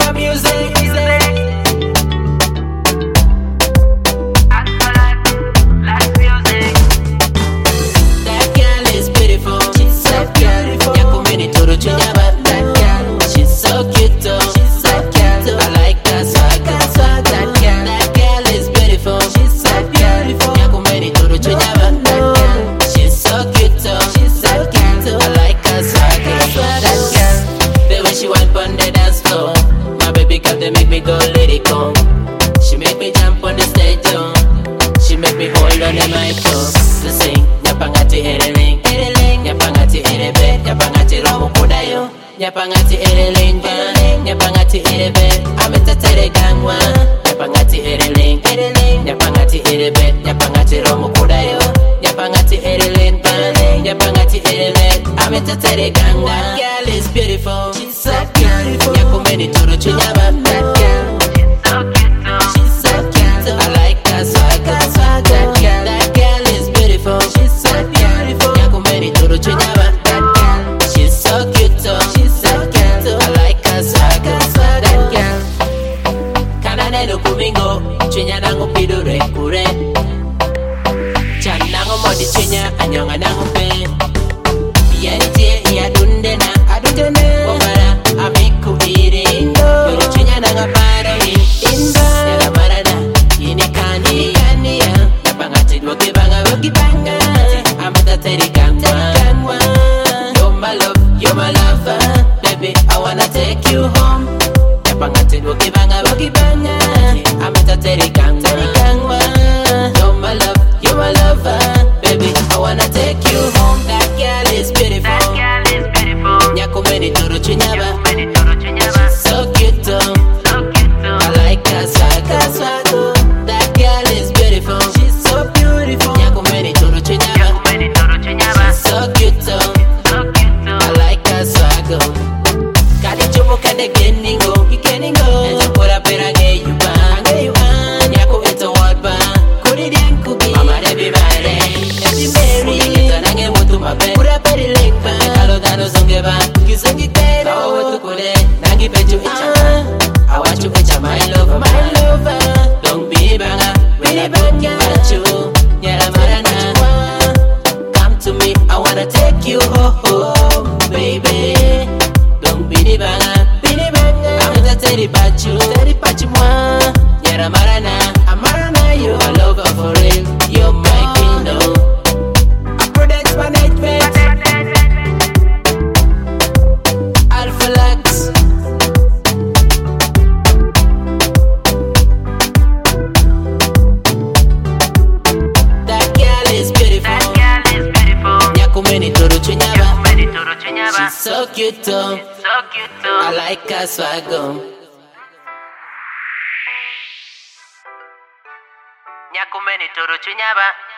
Alpha music. That girl is beautiful. She's so beautiful. Yakumeni toro chunyaba. That girl, she's so cute too. She's so cute too. I like that swagger. That girl is beautiful. She's so beautiful. Yakumeni toro chunyaba. That girl, she's so cute too. She's so cute too. I like that swagger. That girl, the way she wipe on the dance floor. My baby girl, they make me go let it go. She make me jump on the stage too. She make me hold on the mic too. To sing, nyapangati ereling, nyapangati erebe, nyapangati romo kudayo, nyapangati ereling, nyapangati erebe, ametatere gangwa, nyapangati ereling, nyapangati erebe, nyapangati romo kudayo, nyapangati ereling, nyapangati erebe, ametatere gangwa. That girl is beautiful, she's so beautiful. Yakumeni toro chunyaba. That girl, she's so cute. I like that swagger. That girl is beautiful. She's so beautiful. Yakumeni toro chunyaba. That girl, she's so cute too. She's so cute. I like that swagger. That girl, kana neno kumingo, chunya nango pidure kure. Chan nango modi chunya anyonga nango pe. Yanitie ya dundena, Obara amiku iri. Yoro chunya nanga para indo. Yala marana, inikani ya. Yapangati woki banga. Amata teri gangwa. You're my love, you're my lover. Baby, I wanna take you home. Yapangati woki banga. Amata teri gangwa. You're my love, you're my lover. Baby, I wanna take you home. That girl is beautiful. Nyakumeni toro chunyaba. She's so cute too. I like that swagger. That girl is beautiful. She's so beautiful. Nyakumeni toro chunyaba. She's so cute too. I like that swagger. Kadi chumo kade geningo. Enza pura pera ngeyuba. Nyaku ito wadba. Kuri dian kubi. Mama rebi mare. Ebi meri. Kita nange mutu mabe. Pura peri lengba. Kalo dano zongeba. Kizongi kero. Awa wetu kule. Nangi peju icha. Awachu icha my lover. Don't be banga. When I got you. Nyala marana. Come to me. I wanna take you home, baby. Don't be the banga. I'm the teddy pachu mwa. Nyala marana. You're my lover for real. You're my kingdom. Prudence management. Alpha Lux. That girl is beautiful. Yakumeni toro chunyaba. She's so cute too. I like her swagger. Nyakumeni toro chunyaba.